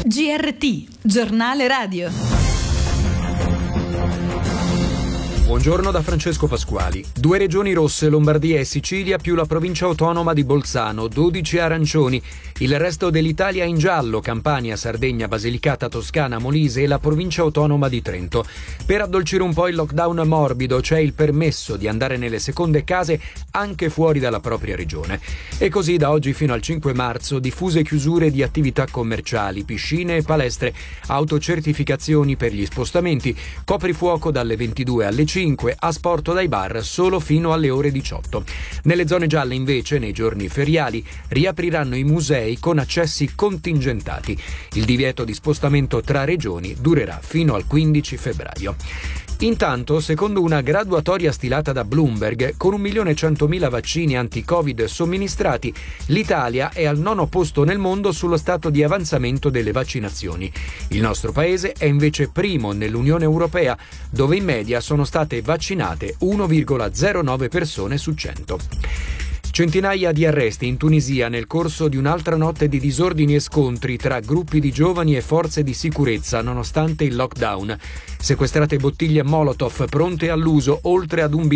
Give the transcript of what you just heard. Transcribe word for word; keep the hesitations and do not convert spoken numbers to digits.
G R T, giornale radio. Buongiorno da Francesco Pasquali. Due regioni rosse, Lombardia e Sicilia, più la provincia autonoma di Bolzano, dodici arancioni. Il resto dell'Italia in giallo, Campania, Sardegna, Basilicata, Toscana, Molise e la provincia autonoma di Trento. Per addolcire un po' il lockdown morbido c'è il permesso di andare nelle seconde case anche fuori dalla propria regione. E così da oggi fino al cinque marzo diffuse chiusure di attività commerciali, piscine e palestre, autocertificazioni per gli spostamenti, coprifuoco dalle ventidue alle cinque, asporto dai bar solo fino alle ore diciotto. Nelle zone gialle invece, nei giorni feriali, riapriranno i musei con accessi contingentati. Il divieto di spostamento tra regioni durerà fino al quindici febbraio. Intanto, secondo una graduatoria stilata da Bloomberg, con un milione e centomila vaccini anti-Covid somministrati, l'Italia è al nono posto nel mondo sullo stato di avanzamento delle vaccinazioni. Il nostro paese è invece primo nell'Unione Europea, dove in media sono state vaccinate uno virgola zero nove persone su cento. Centinaia di arresti in Tunisia nel corso di un'altra notte di disordini e scontri tra gruppi di giovani e forze di sicurezza nonostante il lockdown. Sequestrate bottiglie Molotov pronte all'uso oltre ad un